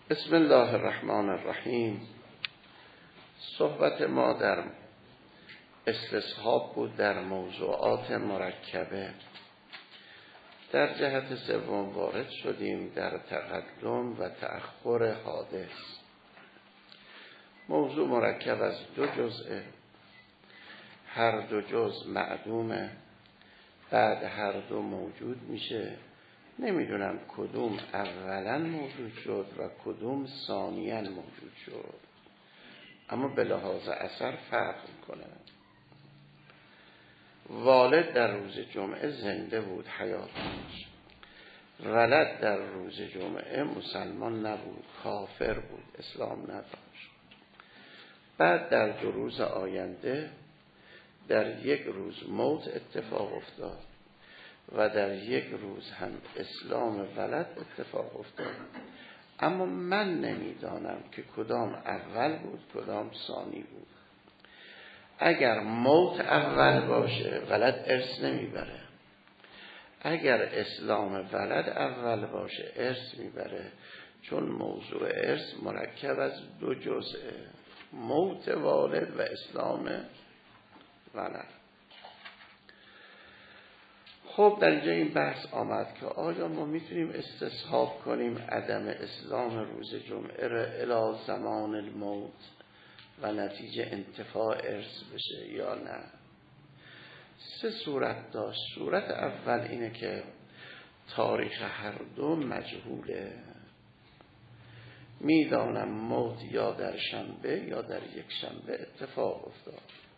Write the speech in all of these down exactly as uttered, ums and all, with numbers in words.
بسم الله الرحمن الرحیم. صحبت ما در استصحاب بود در موضوعات مرکبه. در جهت سوم وارد شدیم در تقدم و تأخر حادث. موضوع مرکب از دو جزء، هر دو جزء معدومه، بعد هر دو موجود میشه. نمیدونم کدوم اولا موجود شد و کدوم ثانیاً موجود شد، اما به لحاظ اثر فرق میکنه. والد در روز جمعه زنده بود، حیات داشت. ولد در روز جمعه مسلمان نبود، کافر بود، اسلام نداشت. بعد در دو روز آینده در یک روز موت اتفاق افتاد و در یک روز هم اسلام ولد اتفاق افتاد، اما من نمیدانم که کدام اول بود کدام ثانی بود. اگر موت اول باشه ولد ارث نمیبره، اگر اسلام ولد اول باشه ارث میبره، چون موضوع ارث مرکب از دو جزءه، موت والد و اسلام ولد. خب در اینجا این بحث آمد که آیا ما میتونیم استصحاب کنیم عدم اسلام روز جمعه را الی زمان الموت و نتیجه انتفاع ارث بشه یا نه؟ سه صورت داشت. صورت اول اینه که تاریخ هر دو مجهوله، میدانم موت یا در شنبه یا در یک شنبه اتفاق افتاد،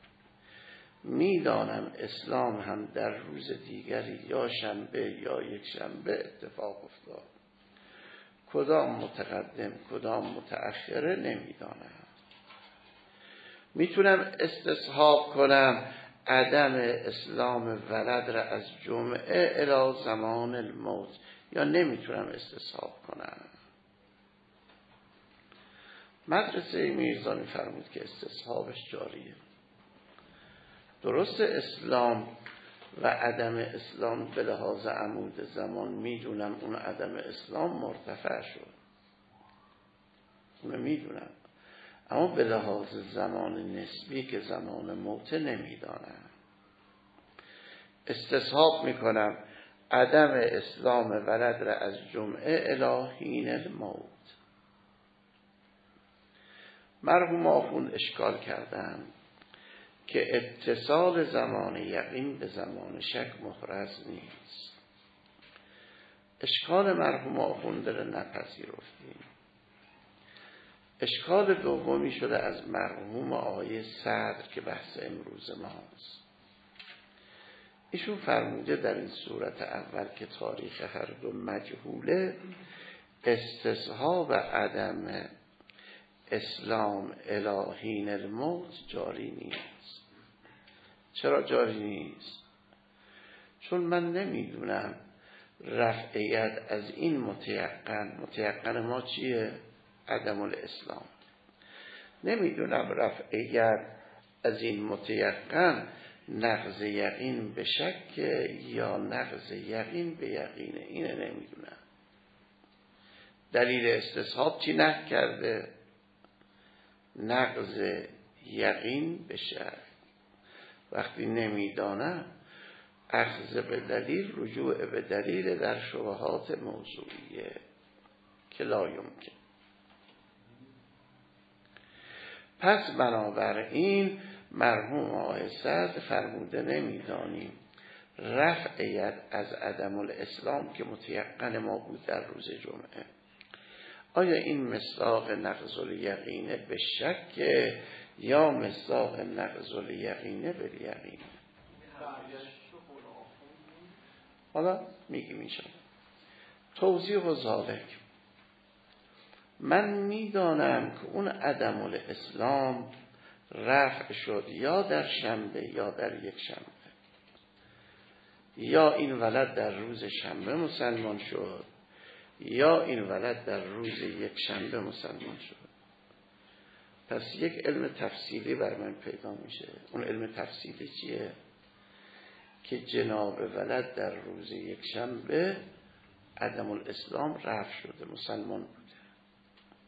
میدانم اسلام هم در روز دیگری یا شنبه یا یک شنبه اتفاق افتاد. کدام متقدم کدام متأخره نمیدانم. میتونم استصحاب کنم عدم اسلام ولد را از جمعه الی زمان الموت، یا نمیتونم استصحاب کنم؟ مدرسه میرزا میفرمود که استصحابش جاریه. درست اسلام و عدم اسلام به لحاظ عمود زمان میدونم اون عدم اسلام مرتفع شد، اونو میدونم، اما به لحاظ زمان نسبی که زمان موت نمیدانم. استصحاب میکنم عدم اسلام ولد را از جمعه الی حین الموت. مرحوم آخوند اشکال کردن که اتصال زمان یقین به زمان شک محرز نیست. اشکال مرحوم آخوند را نپذیرفتیم. اشکال دومی شده از مرحوم آقای صدر که بحث امروز ماست. ایشون فرموده در این صورت اول که تاریخ هر دو مجهوله، استصحاب عدم اسلام الی حین الموت جاری نیست. چرا جاری نیست؟ چون من نمیدونم رفعیت از این متیقن، متیقن ما چیه؟ عدم الاسلام. نمیدونم رفعیت از این متیقن نقض یقین به شک یا نقض یقین به یقینه، اینه نمیدونم. دلیل استصحاب چی نقض کرده؟ نقض یقین به شک. وقتی نمیدانم اخذ به دلیل رجوع به دلیل در شبهات موضوعیه که لا یمکن. پس بنابراین مرحوم آقای صدر فرموده نمیدانیم رفعیت از عدم الاسلام که متیقن ما بود در روز جمعه، آیا این مصداق نقض الیقینه به شک یا مصداق نقض الیقینه به یقینه؟ حالا میگیم اینشان توضیح و ذالک. من میدانم که اون عدم الاسلام رفع شد یا در شنبه یا در یک شنبه، یا این ولد در روز شنبه مسلمان شد یا این ولد در روز یک شنبه مسلمان شد. پس یک علم تفصیلی بر من پیدا میشه. اون علم تفصیلی چیه؟ که جناب ولد در روز یک شنبه عدم الاسلام رفع شده، مسلمان بوده.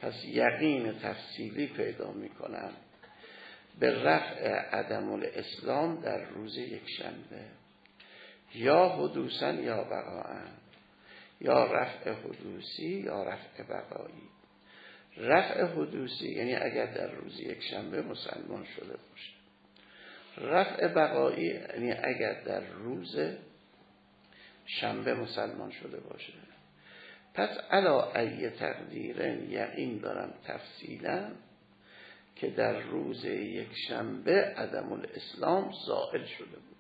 پس یقین تفصیلی پیدا میکنم به رفع عدم الاسلام در روز یک شنبه، یا حدوثا یا بقاء، یا رفع حدوثی یا رفع بقایی. رفع حدوثی یعنی اگر در روز یک شنبه مسلمان شده باشه، رفع بقایی یعنی اگر در روز شنبه مسلمان شده باشه. پس علا ای تقدیرن یقین دارم تفصیلا که در روز یک شنبه عدم الاسلام زائل شده بود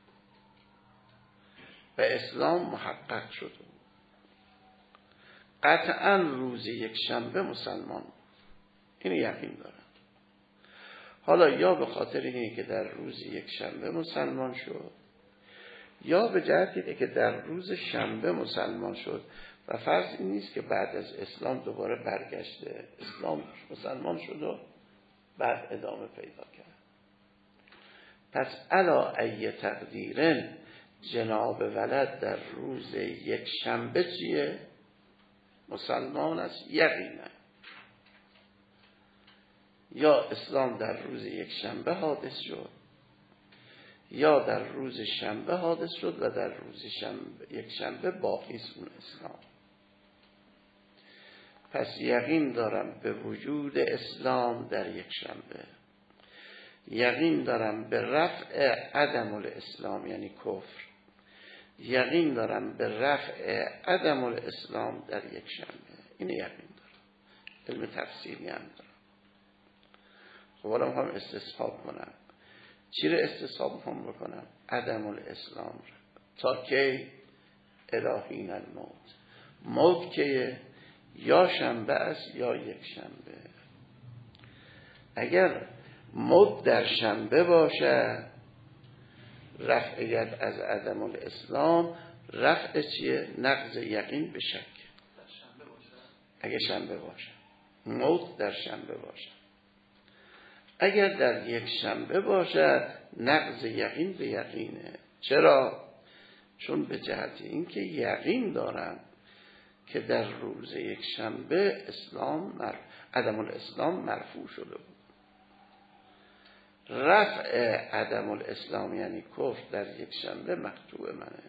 و اسلام محقق شده بود. قطعا روز یک شنبه مسلمان بود، این یقین دارم. حالا یا به خاطر اینه که در روز یک شنبه مسلمان شد، یا به جهت اینه که در روز شنبه مسلمان شد و فرض این نیست که بعد از اسلام دوباره برگشته، اسلام مسلمان شد و بعد ادامه پیدا کرد. پس علا ای تقدیرن جناب ولد در روز یک شنبه چیه؟ مسلمان است یقینا. یا اسلام در روز یک شنبه حادث شد، یا در روز شنبه حادث شد و در روز شنبه یک شنبه باقی است اون اسلام. پس یقین دارم به وجود اسلام در یک شنبه، یقین دارم به رفع عدم الاسلام یعنی کفر، یقین دارم به رفع عدم الاسلام در یک شنبه. این یقین دارم، علم تفصیلی هم دارم. خب حالا میخوام استصحاب کنم. چی رو استصحاب میخوام بکنم؟ عدم الاسلام رو. تا که الهین الموت، موت که یا شنبه است یا یک شنبه. اگر موت در شنبه باشه رفعیت از عدم الاسلام، رفع چیه؟ نقض یقین به شک. اگر شنبه باشه، موت در شنبه باشه. اگر در یک شنبه باشه نقض یقین به یقینه. چرا؟ چون به جهت این که یقین دارم که در روز یک شنبه اسلام مر... عدم الاسلام مرفوع شده بود. رفع عدم الاسلام یعنی کفر در یک شنبه مقطوع منه،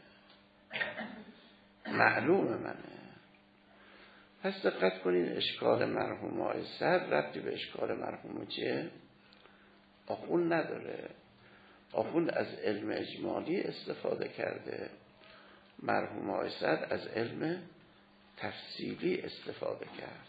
معلوم منه. پس دقت کنین اشکال مرحوم آقای صدر ربطی به اشکال مرحوم چیه؟ آخوند نداره. آخوند از علم اجمالی استفاده کرده، مرحوم آقای صدر از علم تفصیلی استفاده کرد.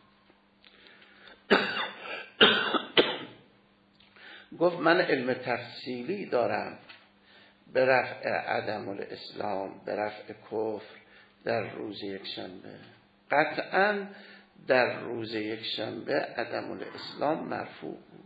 گفت من علم تفصیلی دارم به رفع عدم الاسلام، به رفع کفر در روز یک شنبه. قطعا در روز یک شنبه عدم الاسلام مرفوع بود.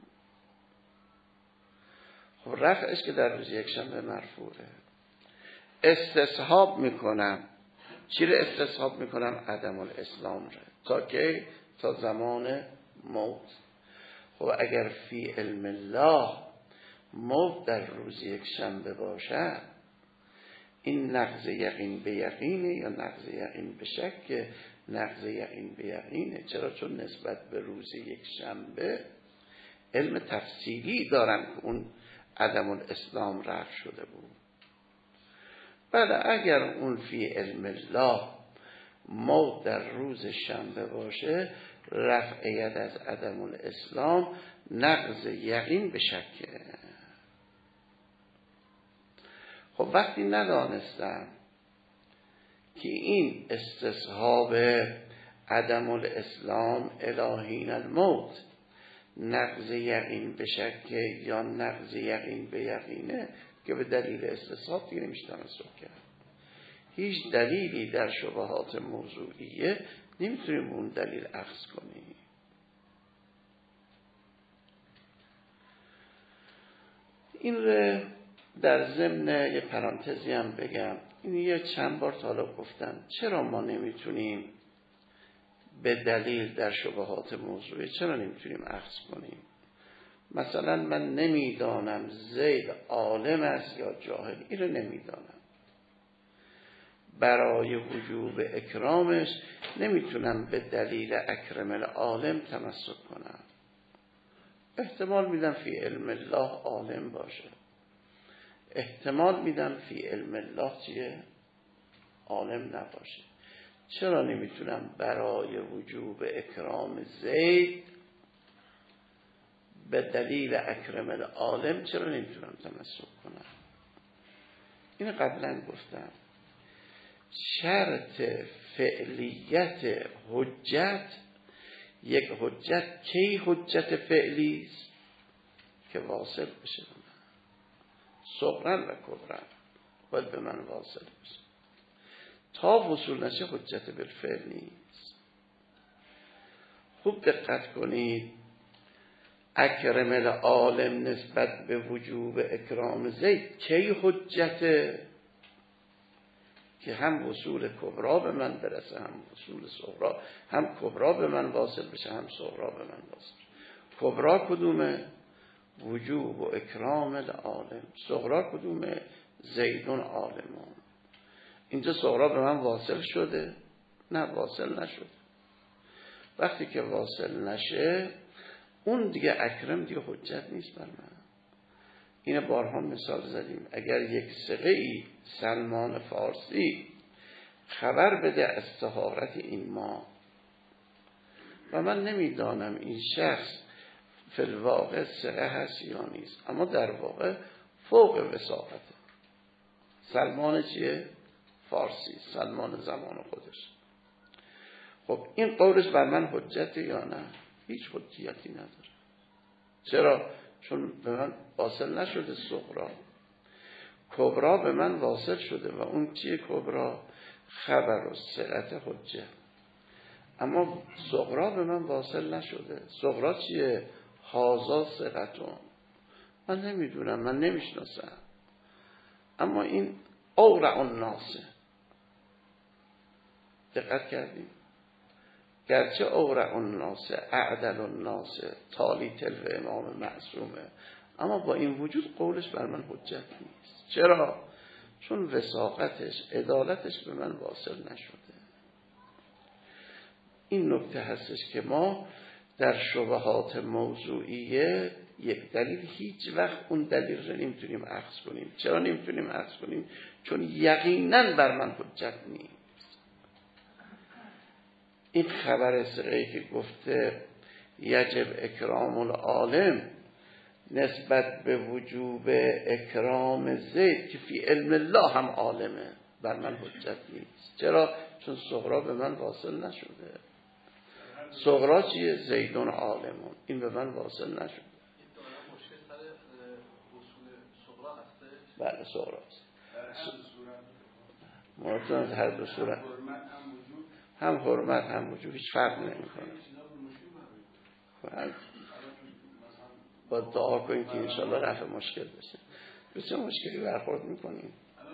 خب رفعش که در روز یک شنبه مرفوعه، استصحاب میکنم. چی رو استصحاب میکنم؟ عدم الاسلام رو. تا که تا زمان موت. خب اگر فی علم الله موت در روز یک شنبه باشه، این نقض یقین به یقینه یا نقض یقین به شک؟ نقض یقین به یقینه. چرا؟ چون نسبت به روز یک شنبه علم تفصیلی دارم که اون عدم الاسلام رفع شده بود. بله اگر اون فی علم الله موت در روز شنبه باشه، رفعیت از عدم الاسلام نقض یقین به شکه. خب وقتی ندانستم که این استصحاب عدم الاسلام الهین الموت نقض یقین به شکه یا نقض یقین به یقینه، که به دلیل استصحاب دیگه نمیشه تمسک کرد. هیچ دلیلی در شبهات موضوعیه نمیتونیم اون دلیل اخذ کنیم. این رو در ضمن یه پرانتزی هم بگم. این یه چند بار تا حالا گفتم چرا ما نمیتونیم به دلیل در شبهات موضوعی چرا نمیتونیم اخذ کنیم. مثلا من نمیدانم زید عالم است یا جاهل، این رو نمیدانم. برای وجوب اکرامش نمیتونم به دلیل اکرم العالم تمسک کنم. احتمال میدم فی علم الله عالم باشه، احتمال میدم فی علم الله چیه؟ عالم نباشه. چرا نمیتونم برای وجوب اکرام زید به دلیل اکرم العالم چرا نمیتونم تمسک کنم؟ این قبلا گفتم. شرط فعلیت حجت، یک حجت کی حجت فعلی است؟ که واصل بشه به من، صغرا و کبرا باید به من واصل بشه. تا وصول نشه حجت بالفعل نیست. خوب دقت کنید، اکرم العالم نسبت به وجوب اکرام زید کی حجته؟ که هم وصول کبرا به من برسه، هم وصول صغرا، هم کبرا به من واصل بشه، هم صغرا به من واصل. کبرا کدومه؟ وجوب و اکرام العالم. صغرا کدومه؟ زیدون عالمون. اینجا صغرا به من واصل شده؟ نه، واصل نشده. وقتی که واصل نشه اون دیگه اکرم دیگه حجت نیست بر من. اینه بارها مثال زدیم. اگر یک ثقه‌ای سلمان فارسی خبر بده از طهارت این ما و من نمیدانم این شخص فی الواقع ثقه هست یا نیست، اما در واقع فوق وثاقته. سلمان چیه؟ فارسی، سلمان زمان خودش. خب این قولش بر من حجته یا نه؟ هیچ حجیتی نداره. چرا؟ چون به من واصل نشده صغرا. کبرا به من واصل شده و اون چیه کبرا؟ خبر و ثقت حجه. اما صغرا به من واصل نشده. صغرا چیه؟ هازا ثقتون. من نمیدونم، من نمیشناسم. اما این اورع الناس. دقت کردیم؟ گرچه اورع الناس اعدل الناس تالی تلو امام معصومه، اما با این وجود قولش بر من حجت نیست. چرا؟ چون وثاقتش، عدالتش به من واصل نشده. این نکته هستش که ما در شبهات موضوعیه یک دلیل هیچ وقت اون دلیل رو نمیتونیم اخذ کنیم. چرا نمیتونیم اخذ کنیم؟ چون یقینا بر من حجت نیست. این خبر ثقه‌ای که گفته یجب اکرام العالم نسبت به وجوب اکرام زید که فی علم الله هم عالمه، بر من حجت نیست. چرا؟ چون صغرا به من واصل نشده. صغرا چیه؟ زیدون عالمون. این به من واصل نشده. بله صغراست. مراتب هر دو صورت، هم حرمت هم وجود، هیچ فرق نمی‌کنه. با دعا کنیم که انشالله رفع مشکل بشه. به چه مشکلی برخورد میکنیم؟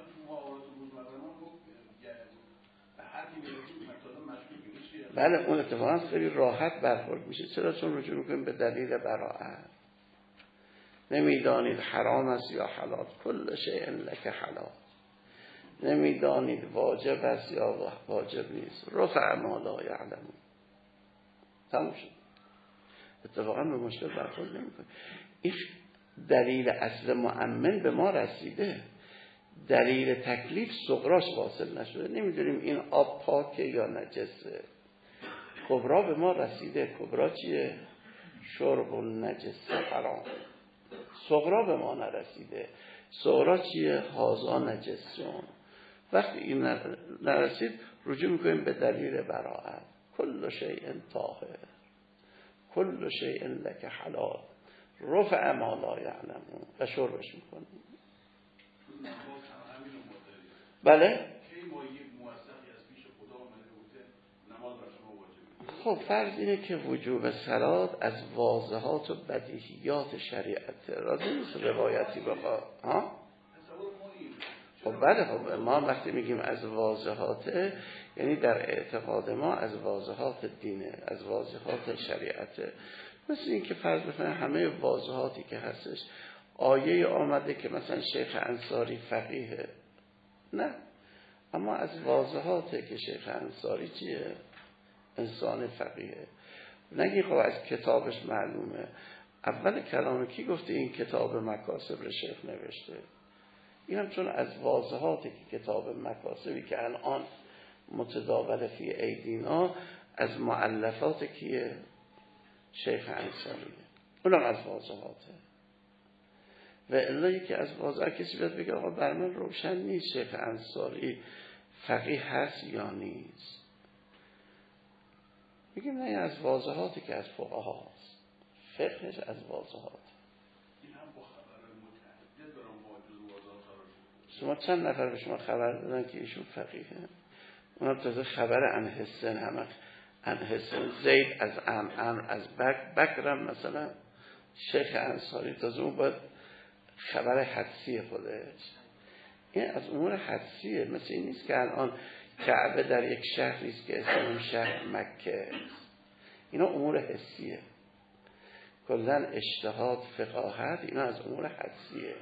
بله اون اتفاقا خیلی راحت برخورد میشه. چرا؟ چون رجوع میکنیم به دلیل براءت. نمیدانید حرام است یا حلال، کل شیء لک حلال. نمیدانید واجب است یا واجب نیست، رفع ما لا یعلمون. تموم شد. اتفاقا به مشکل برخورد نمیکنه. این دلیل اصل مؤمن به ما رسیده، دلیل تکلیف صغراش واصل نشده. نمیدونیم این آب پاکه یا نجسه. کبرا به ما رسیده. کبرا چیه؟ شرب النجس حرام. صغرا به ما نرسیده. صغرا چیه؟ هازا نجسون. وقتی این نرسید رجوع میکنیم به دلیل براءت. کل شیء طاهر، کل شیء لک حلال، رفع ما لا یعلمون و شربش میکنیم. بله؟ خب فرض اینه که وجوب صلات از واضحات و بدیهیات شریعت، راضی نیست روایتی بخواه ها؟ خب بله، خب ما وقتی میگیم از واضحاته یعنی در اعتقاد ما از واضحات دینه، از واضحات شریعته. مثل این که فرض بکنه همه واضحاتی که هستش آیه آمده که مثلا شیخ انصاری فقیه، نه، اما از واضحاته که شیخ انصاری چیه؟ انسان فقیه. نگی خب از کتابش معلومه. اول کلام کی گفته این کتاب مکاسب رو شیخ نوشته؟ این هم چون از واضحاته که کتاب مکاسبی که الان متداول فی ایدینا از مؤلفات کیه؟ شیخ انصاریه. اونم از واضحاته. و الا یکی از واضحات کسی بیاد بگه آقا بر من روشن نیست شیخ انصاری فقیه هست یا نیست. میگیم نه، این از واضحاتی که از فقها هست، فقهش از واضحات. این هم با خبر متعدد دارم واجد واضحات. شما چند نفر به شما خبر دادن که ایشون فقیهه؟ اونم تازه خبر عن حسن، همه عن حسن زید از ام ام از بک بکرم مثلا شیخ انصاری، تازه اون باید خبر حدسی خودش. این از امور حدسیه. مثل این نیست که الان کعبه در یک شهر نیست که اسم شهر مکه است. اینا امور حسیه. کلن اجتهاد فقاهت اینا از امور حدسیه.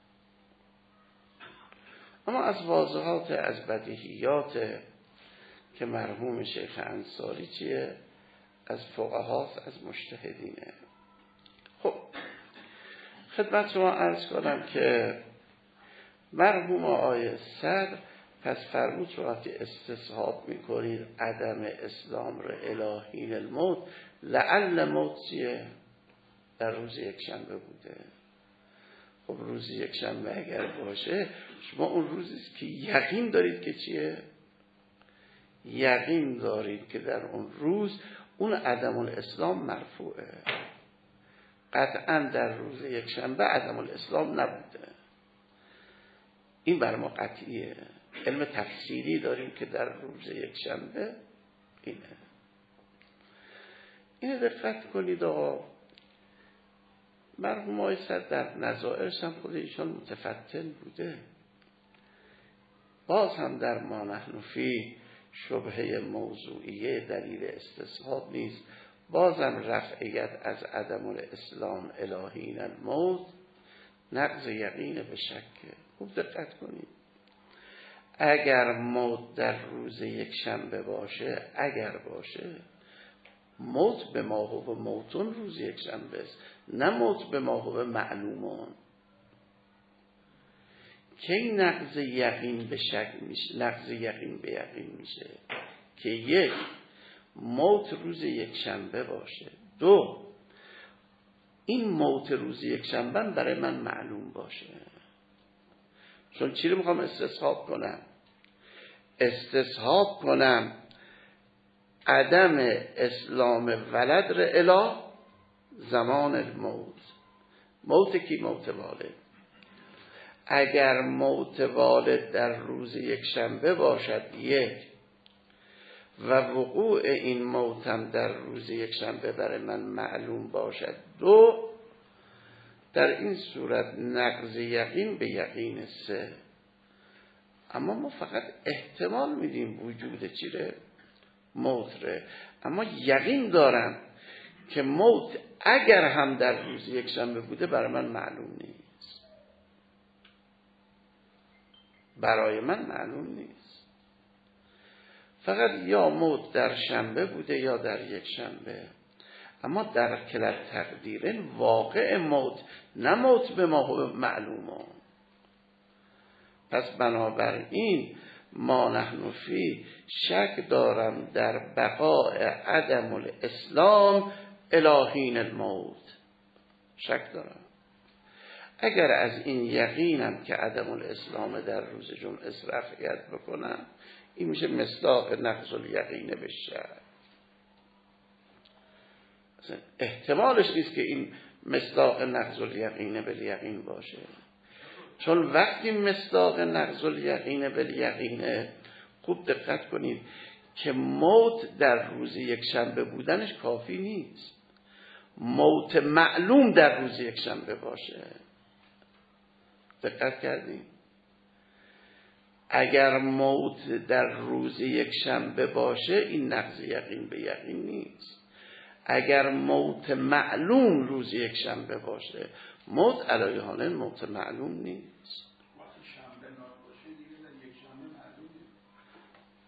اما از واضحات، از بدیهیات که مرحوم شیخ انصاری چیه؟ از فقهاست، از مجتهدینه. خب خدمت شما عرض کنم که مرحوم آقای صدر پس فرمود شما وقتی استصحاب میکنید عدم اسلام رو الهین الموت، لعل موت چیه؟ در روز یک شنبه بوده. خب روز یک شنبه اگر باشه شما اون روزیست که یقین دارید که چیه؟ یقین دارید که در اون روز اون عدم الاسلام مرفوعه. قطعا در روز یک شنبه عدم الاسلام نبوده. این بر ما قطعیه. علم تفسیری داریم که در روز یک شنبه اینه. اینه دقت کنید آقا. مرحوم آقای صدر در نظائرش هم خود ایشان متفتن بوده. باز هم در ما نحن فی شبهه موضوعیه دلیل استصحاب نیست. بازم رفعیت از عدم الاسلام الهین الموت نقض یقین به شکه. خوب دقت کنید. اگر موت در روز یک شنبه باشه، اگر باشه، موت به ما هو موتون روز یک شنبه است، نه موت به ما هو معلومون. کی نقض یقین به شک میشه؟ نقض یقین به یقین میشه که یک، موت روز یک شنبه باشه. دو، این موت روز یک شنبه برای من معلوم باشه. چون چی رو میخوام استصحاب کنم؟ استصحاب کنم عدم اسلام ولد را الی زمان الموت. موت کی؟ موت والد. اگر موت والد در روز یک شنبه باشد یک، و وقوع این موتم در روز یک شنبه برای من معلوم باشد دو، در این صورت نقض یقین به یقین سه. اما ما فقط احتمال میدیم وجود چی ره؟ موت ره. اما یقین دارم که موت اگر هم در روز یک شنبه بوده برای من معلوم نیست. برای من معلوم نیست. فقط یا موت در شنبه بوده یا در یک شنبه. اما در کل تقدیر واقع موت، نه موت به ما معلومه. پس بنابراین ما نحن فی شک دارم در بقاء عدم الاسلام الهین الموت. شک دارم. اگر از این یقینم که عدم الاسلام در روز جمعه رفعیت بکنم، این میشه مصداق نقض الیقین به شک. احتمالش نیست که این مصداق نقض الیقین بالیقین باشه. چون وقتی مصداق نقض الیقین بالیقینه، خوب دقت کنید که موت در روز یک شنبه بودنش کافی نیست. موت معلوم در روز یک شنبه باشه. دقت کردیم؟ اگر موت در روز یک شنبه باشه این نقض یقین به یقین نیست. اگر موت معلوم روز یک شنبه باشه، موت علیه حال موت معلوم نیست. وقتی شنبه نباشه دیگه در یک شنبه معلوم نیست.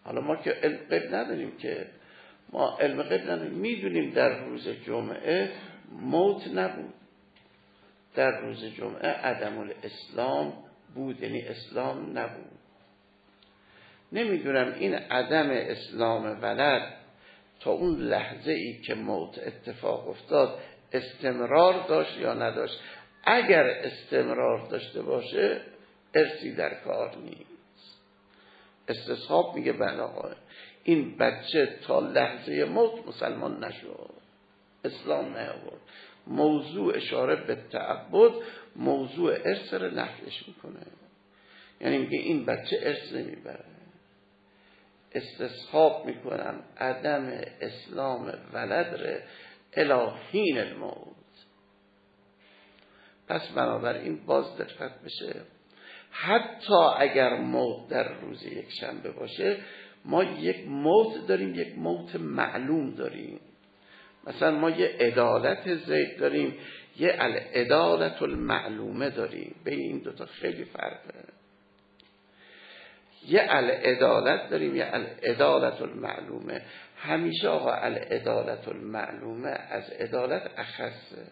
حالا ما که علم غیب نداریم، که ما علم غیب نداریم، میدونیم در روز جمعه موت نبود، در روز جمعه عدم الاسلام بود، یعنی اسلام نبود. نمیدونم این عدم اسلام ولد تا اون لحظه ای که موت اتفاق افتاد استمرار داشت یا نداشت. اگر استمرار داشته باشه ارثی در کار نیست. استصحاب میگه بله آقا این بچه تا لحظه موت مسلمان نشد، اسلام نیاورد. موضوع اشاره به تعبد موضوع ارث رو نفیش میکنه، یعنی میگه این بچه ارث نمیبره. استصحاب میکنم عدم اسلام ولد ره الهین الموت. پس بنابراین باز دقت بشه، حتی اگر موت در روز یک شنبه باشه ما یک موت داریم، یک موت معلوم داریم. مثلا ما یه عدالت زید داریم، یه العدالت المعلومه داریم. بین این دوتا خیلی فرقه. یه العدالت داریم، یه العدالت المعلومه. همیشه آقا العدالت المعلومه از عدالت اخصه.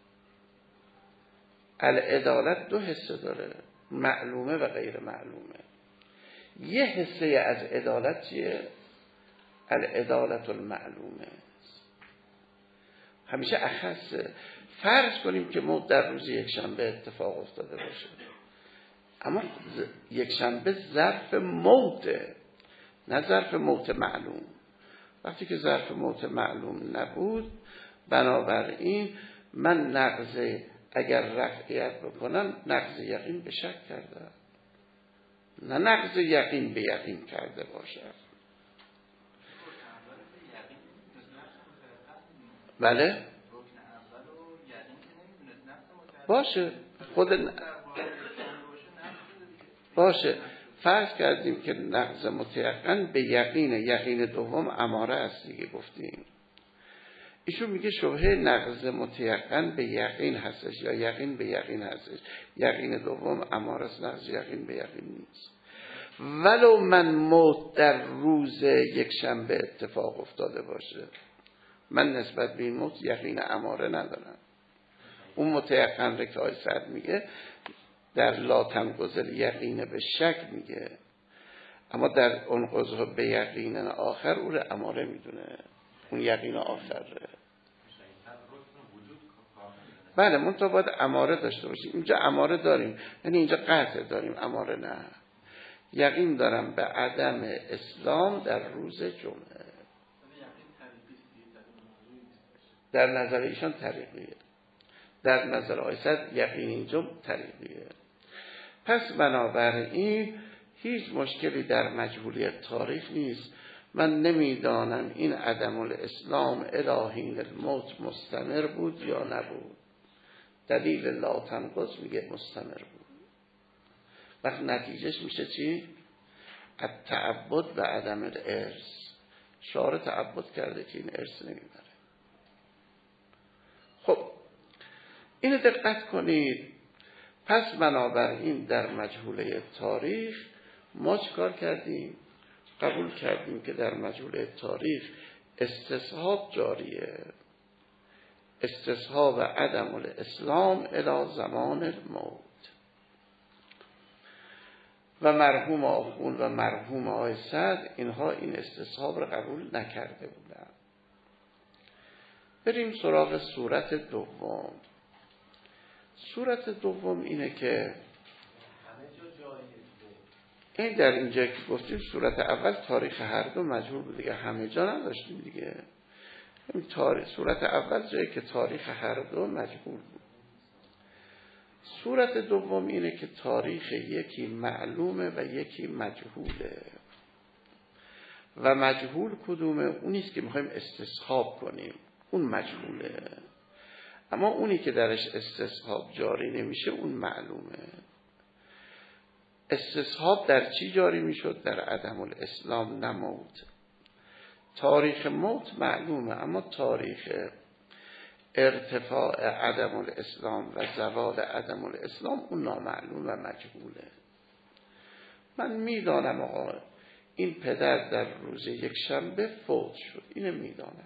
العدالت دو حصه داره، معلومه و غیر معلومه. یه حصه از عدالت چیه؟ العدالت المعلومه، همیشه اخصه. فرض کنیم که موت در روز یک شنبه اتفاق افتاده باشه، اما یک شنبه ظرف موته، نه ظرف موت معلوم. وقتی که ظرف موت معلوم نبود، بنابراین من نقض اگر رفعیت بکنم نقض یقین به شک کرده، نه نقض یقین به یقین کرده باشد. بله باشه خود ن... باشه فرض کردیم که نقض متیقن به یقین، یقین دوم اماره است دیگه گفتیم. ایشون میگه شبهه نقض متیقن به یقین هستش یا یقین به یقین هستش، یقین دوم اماره است، نقض یقین به یقین نیست. ولو من موت در روز یک شنبه اتفاق افتاده باشه، من نسبت به این موت یقین اماره ندارم. اون متیقن رو که آی سعد میگه در لا تنقض یقین به شک میگه، اما در اون قضا به یقین آخر او رو اماره میدونه، اون یقین آخر ره. بله منطقه باید اماره داشته باشیم. اینجا اماره داریم، یعنی اینجا قطع داریم، اماره نه. یقین دارم به عدم اسلام در روز جمعه. در نظر ایشان طریقیه، در نظر آیسد یقین اینجا طریقیه. پس بنابراین هیچ مشکلی در مجهولیت تاریخ نیست. من نمیدانم این عدم الاسلام الهین الموت مستمر بود یا نبود. دلیل لا تنقض میگه مستمر بود. وقت نتیجهش میشه چی؟ التعبد به عدم الارث. شارع تعبد کرده که این ارث نمیبره. خب اینو دقت کنید. پس بنابراین در مجهوله تاریخ ما چیکار کردیم؟ قبول کردیم که در مجهوله تاریخ استصحاب جاریه، استصحاب عدم الاسلام الی زمان الموت. و مرحوم آخوند و مرحوم آقای سعد اینها این استصحاب رو قبول نکرده بودن. بریم سراغ صورت دوم. صورت دوم اینه که این در اینجا که گفتیم صورت اول تاریخ هر دو مجهول بود دیگه، همه جا نداشتیم دیگه. این تاریخ صورت اول جایی که تاریخ هر دو مجهول بود. صورت دوم اینه که تاریخ یکی معلومه و یکی مجهوله. و مجهول کدومه؟ اونیست که میخوایم استصحاب کنیم، اون مجهوله. اما اونی که درش استصحاب جاری نمیشه اون معلومه. استصحاب در چی جاری میشد؟ در عدم الاسلام، نه موت. تاریخ موت معلومه، اما تاریخ ارتفاع عدم الاسلام و زوال عدم الاسلام اون نامعلوم و مجهوله. من میدانم آقا این پدر در روز یک شنبه فوت شد. اینو میدانم.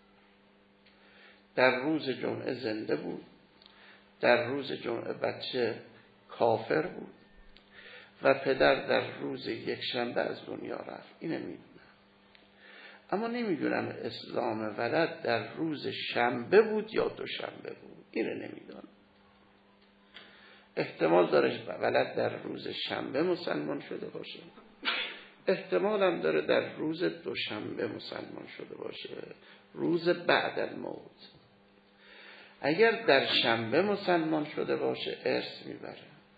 در روز جمعه زنده بود. در روز جمعه بچه کافر بود و پدر در روز یک شنبه از دنیا رفت. اینو میدونم. اما نمیدونم اسلام ولد در روز شنبه بود یا دوشنبه بود. اینو نمیدونم. احتمال داره ولد در روز شنبه مسلمان شده باشه. احتمال هم داره در روز دوشنبه مسلمان شده باشه. روز بعد الموت. اگر در شنبه مسلمان شده باشه ارث میبره.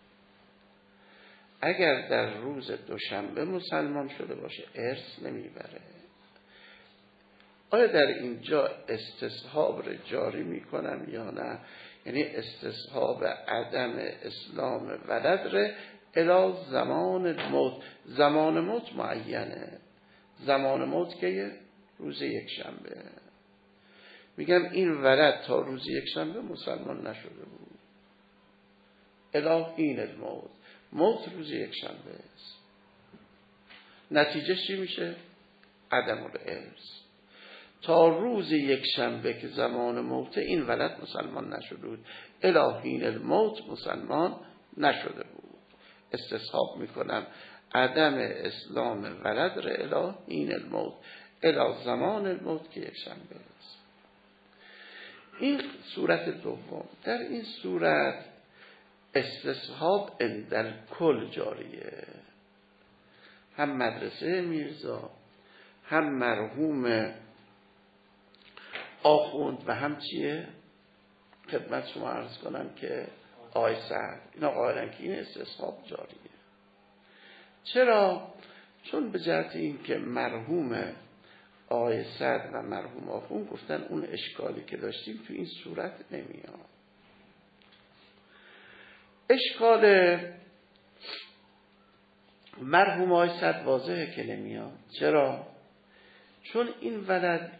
اگر در روز دوشنبه مسلمان شده باشه ارث نمیبره. آیا در اینجا استصحاب رو جاری میکنم یا نه؟ یعنی استصحاب عدم اسلام ولد رو الی زمان موت. زمان موت معینه. زمان موت که روز یک شنبه. میگم این ولد تا روز یک شنبه مسلمان نشده بود. الی این الموت. موت روز یک شنبه است. نتیجه چی میشه؟ عدم الارث. تا روز یک شنبه که زمان موت این ولد مسلمان نشده بود. الی این الموت مسلمان نشده بود. استصحاب میکنم عدم اسلام ولد را الی این الموت، الی زمان الموت که یک شنبه است. این صورت دوم. در این صورت استصحاب در کل جاریه. هم مدرسه میرزا، هم مرحوم آخوند و هم چیه؟ خدمت شما عرض کنم که آقای سعد. اینا قائلن که این استصحاب جاریه. چرا؟ چون به جهت این که مرحوم آقای سعد و مرحوم آخوند گفتن اون اشکالی که داشتیم تو این صورت نمیاد. اشکال مرحوم آقای سعد واضحه که نمیاد. چرا؟ چون این ولد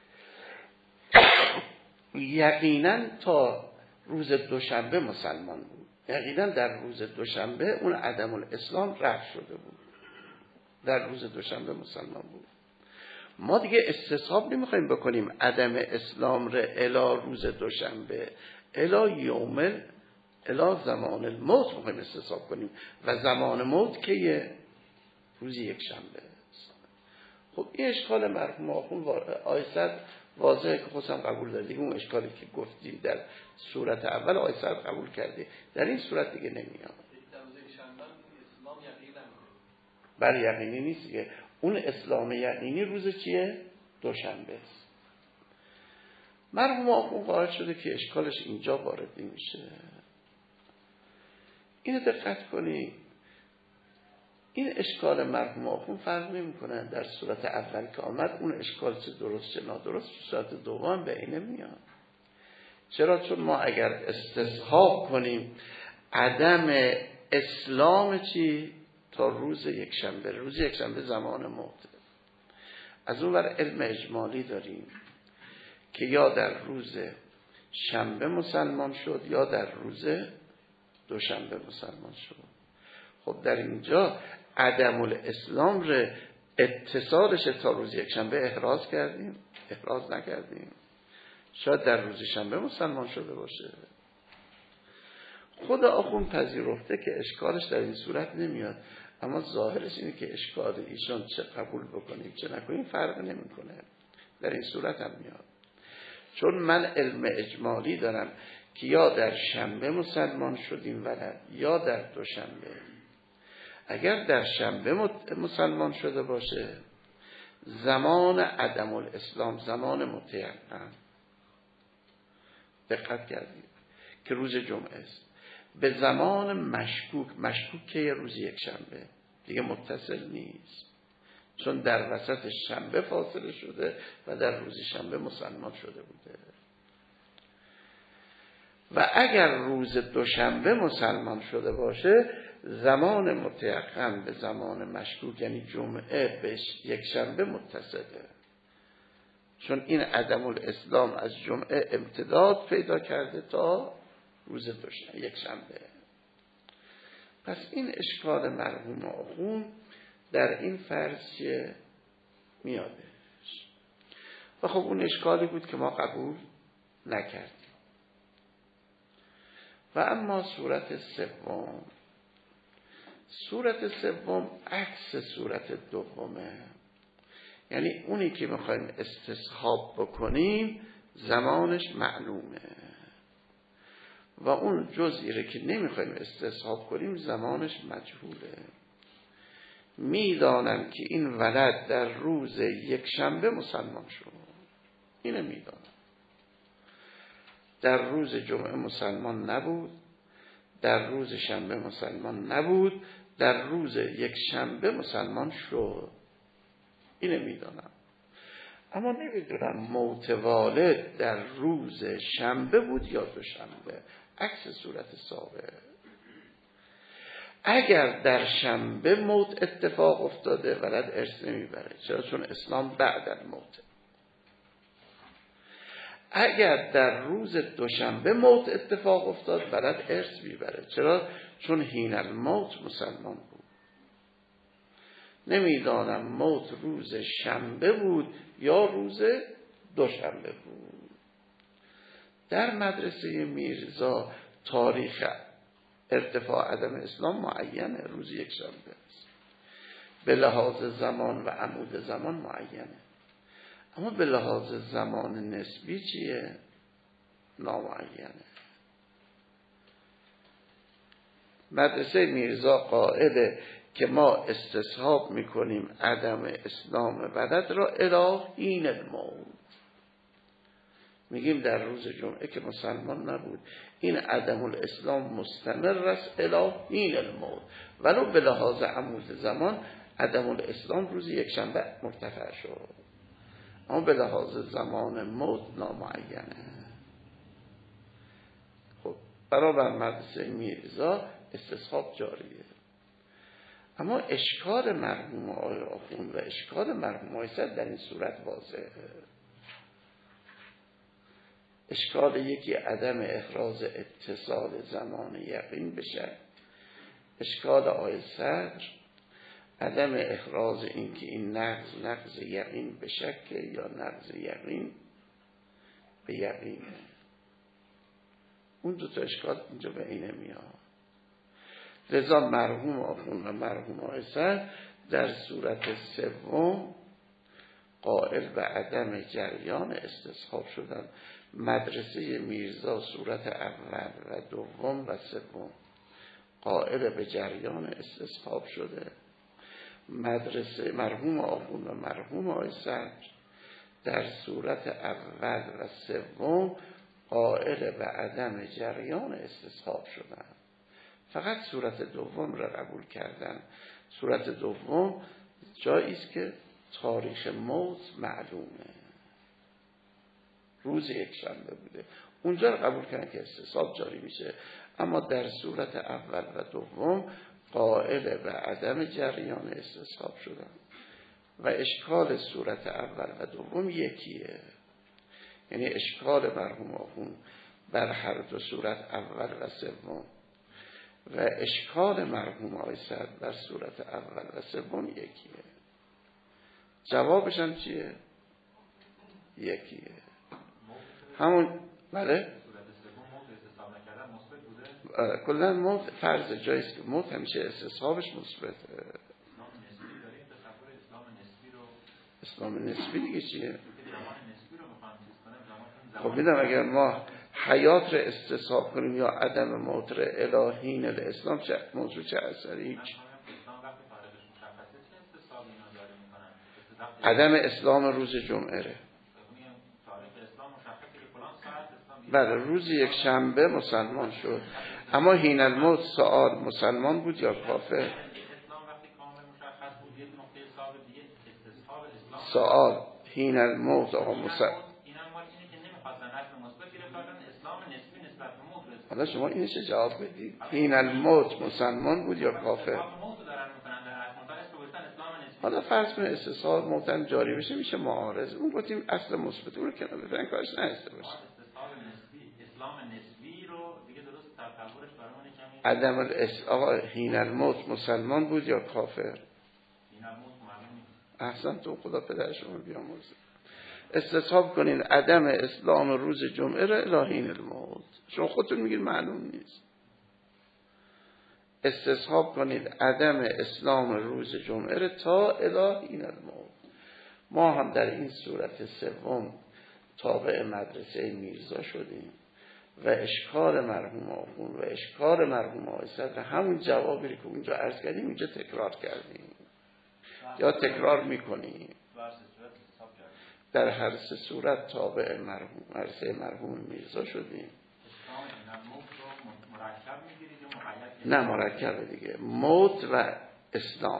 یقینا تا روز دوشنبه مسلمان بود. یقینا در روز دوشنبه اون عدم الاسلام رفع شده بود. در روز دوشنبه مسلمان بود. ما دیگه استصحاب نمیخوایم بکنیم عدم اسلام ر الی روز دوشنبه، الی یوم الی زمان الموت میخوایم استصحاب کنیم و زمان موت که روز یک شنبه است. خب این اشکال مرحوم آخوند آیسد واضحه که خودم قبول دادیم. اون اشکالی که گفتیم در صورت اول آیسد قبول کرده، در این صورت دیگه نمیاد. بر یقینی نیست که اون اسلام یقینی روز چیه؟ دوشنبه است. مرحوم آخوند قائل شده که اشکالش اینجا وارد نمیشه. اینو دقت کنید. این اشکال مرحوم آخوند فرق نمیکنه در صورت اول که آمد اون اشکال چه درست چه نادرست، صورت دوم به اینه میاد. چرا؟ چون ما اگر استصحاب کنیم عدم اسلام چی تا روز یک شنبه، روز یک شنبه زمان موت. از اون ور علم اجمالی داریم که یا در روز شنبه مسلمان شد یا در روز دوشنبه مسلمان شد. خب در اینجا عدم الاسلام رو اتصالش تا روز یک شنبه احراز کردیم؟ احراز نکردیم. شاید در روز شنبه مسلمان شده باشه. خود آخوند پذیرفته که اشکالش در این صورت نمیاد، اما ظاهرش اینه که اشکال ایشان چه قبول بکنیم چه نکنیم فرق نمیکنه. در این صورت هم میاد. چون من علم اجمالی دارم که یا در شنبه مسلمان شدیم ولد یا در دوشنبه. اگر در شنبه مسلمان شده باشه زمان عدم الاسلام زمان متیقن، دقت کردید که روز جمعه است، به زمان مشکوک، مشکوک که روز یک شنبه دیگه متصل نیست، چون در وسط شنبه فاصله شده و در روز شنبه مسلمان شده بوده. و اگر روز دوشنبه مسلمان شده باشه زمان متیقن به زمان مشکوک یعنی جمعه به یک شنبه متصله، چون این عدم الاسلام از جمعه امتداد پیدا کرده تا روز دوشنبه یک شنبه. پس این اشکال مرحوم آخوند در این فرض که میادش و خب اون اشکالی بود که ما قبول نکردیم. و اما صورت سوم، صورت سوم عکس صورت دومه، یعنی اونی که میخوایم استصحاب بکنیم زمانش معلومه و اون جزئی رو که نمیخوایم استصحاب کنیم زمانش مجهوله. میدانم که این ولد در روز یک شنبه مسلمان شد، اینو میدانم. در روز جمعه مسلمان نبود، در روز شنبه مسلمان نبود، در روز یک شنبه مسلمان شد، اینو میدانم. اما نمیدونم موت والد در روز شنبه بود یا دوشنبه، عکس صورت سابق. اگر در شنبه موت اتفاق افتاده ولد ارث نمیبره، چرا؟ چون اسلام بعد از موت. اگر در روز دوشنبه موت اتفاق افتاد ولد ارث میبره، چرا؟ چون حین الموت مسلمان بود. نمیدانم موت روز شنبه بود یا روز دوشنبه بود. در مدرسه میرزا تاریخ ارتفاع عدم اسلام معینه، روز یک شنبه است. به لحاظ زمان و عمود زمان معینه، اما به لحاظ زمان نسبی چیه؟ نامعینه. مدرسه میرزا قائله که ما استصحاب میکنیم عدم اسلام ولد را الی حین الموت. میگیم در روز جمعه که مسلمان نبود، این عدم الاسلام مستمر است الی حین الموت، ولو به لحاظ عمود زمان عدم الاسلام روز یک شنبه مرتفع شد، اما به لحاظ زمان موت نامعینه. خب برابر مدرسه میرزا استصحاب جاریه. اما اشکال مرحوم آقای آخوند و اشکال مرحوم آقای صدر در این صورت واضحه. اشکال یکی عدم احراز اتصال زمان یقین بشه، اشکال آقای صدر عدم احراز این که این نقض نقض یقین به شکه یا نقض یقین به یقینه. اون دو تا اشکال اینجا به اینه میاد. لذا مرحوم آخوند و مرحوم آقای صدر در صورت سوم قائل به عدم جریان استصحاب شدن. مدرسه میرزا صورت اول و دوم و سوم قائل به جریان استصحاب شده. مدرسه مرحوم آخوند و مرحوم آقای صدر در صورت اول و سوم قائل به عدم جریان استصحاب شدن، فقط صورت دوم را قبول کردن. صورت دوم جایی است که تاریخ موت معلومه، روز یک شنبه بوده، اونجا را قبول کردن که استصحاب جاری میشه. اما در صورت اول و دوم قائل به عدم جریان استصحاب شدن و اشکال صورت اول و دوم یکیه. یعنی اشکال مرحوم آخوند بر هر دو صورت اول و سوم و اشکال مرحوم آقای صدر بر صورت اول و سوم یکیه. جوابش هم چیه؟ یکیه. همون بله؟ کلا موت فرض جایست که موت همیشه استصحابش مثبته. اسلام نسبی دیگه چیه؟ خب میدونم اگر ما حیات رو استصحاب کنیم یا عدم موت رو الی حین الاسلام چه موضوع چه اثری؟ عدم اسلام روز جمعه ره. بله روز یک شنبه مسلمان شد، اما حین الموت سؤال مسلمان بود یا کافر؟ سؤال حین الموت آقا مسلمان. حالا شما اینو چه جواب بدید؟ حین الموت مسلمان بود یا کافر؟ حالا فرض کنید استصحاب موتن جاری بشه میشه معارض، اون گفتیم اصل مثبت اون رو کنار بذارین کارش نهسته باشه. اسلام نسبی رو دیگه درست تصورش برامون کمی عدم الاس آقا حین الموت مسلمان بود یا کافر؟ حین احسن تو خدا پدرشون بیامرزه. استصحاب کنین عدم اسلام روز جمعه را الهین الموت. شما خودتون میگید معلوم نیست. استصحاب کنید عدم اسلام روز جمعه را تا الهین الموت. ما هم در این صورت سوم تابع مدرسه میرزا شدیم و اشکال مرحوم آخوند و اشکال مرحوم آقای صدر همون جوابی که اونجا عرض کردیم اینجا تکرار کردیم یا تکرار میکنیم. در هر سه صورت تابع مرحوم مدرسه مرحوم میرزا شدیم. نه مرکب دیگه، موت و اسلام.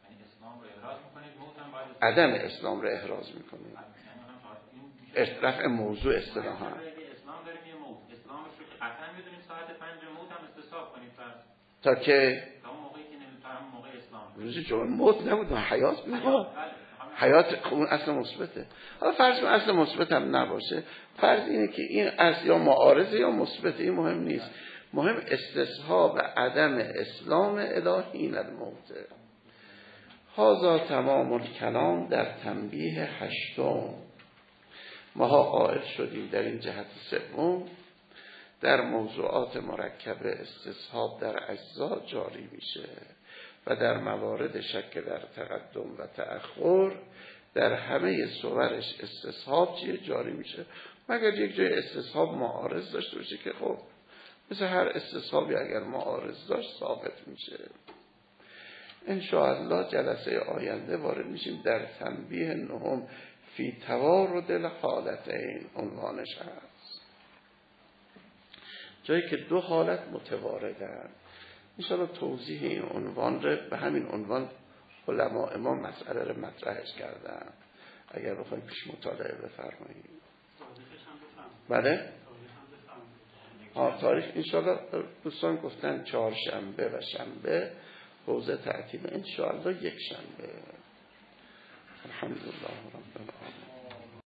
عدم اسلام رو احراز میکنیم. رفع موضوع اصطلاحا. اسلام داریم یه موت. اسلام رو قطعا میدونیم ساعت پنج موت هم استصحاب کنیم تا که تا اون موقعی که نمیتونم موقع اسلام. روز جمعه موت نبود، حیات بود. حیات اون اصل مثبته. حالا فرض کن اصل مثبت هم نباشه. فرض اینه که این اصل یا معارضه یا مثبته، این مهم نیست. مهم استصحاب عدم اسلام الهین الموت. هذا تمام الکلام در تنبیه هشتم. ما قائل شدیم در این جهت سوم در موضوعات مرکب استصحاب در اجزا جاری میشه و در موارد شک در تقدم و تأخر در همه صورش استصحاب چیه جاری میشه، مگر یک جای استصحاب معارض داشته باشه که خب مثل هر استصحابی اگر معارض داشت ثابت میشه. انشاءالله جلسه آینده وارد میشیم در تنبیه نهم فی توارد الحالتین. عنوانش هست جایی که دو حالت متواردن. انشاءالله توضیح این عنوان رو به همین عنوان علماء ما مسئله رو مطرحش کردن. اگر بخوایم پیش مطالعه بفرمایید. بله؟ آه تاریخ انشاءالله دوستان گفتن چهارشنبه و شنبه حوزه تعطیل، انشاءالله یک شنبه. الحمدلله رب العالمین.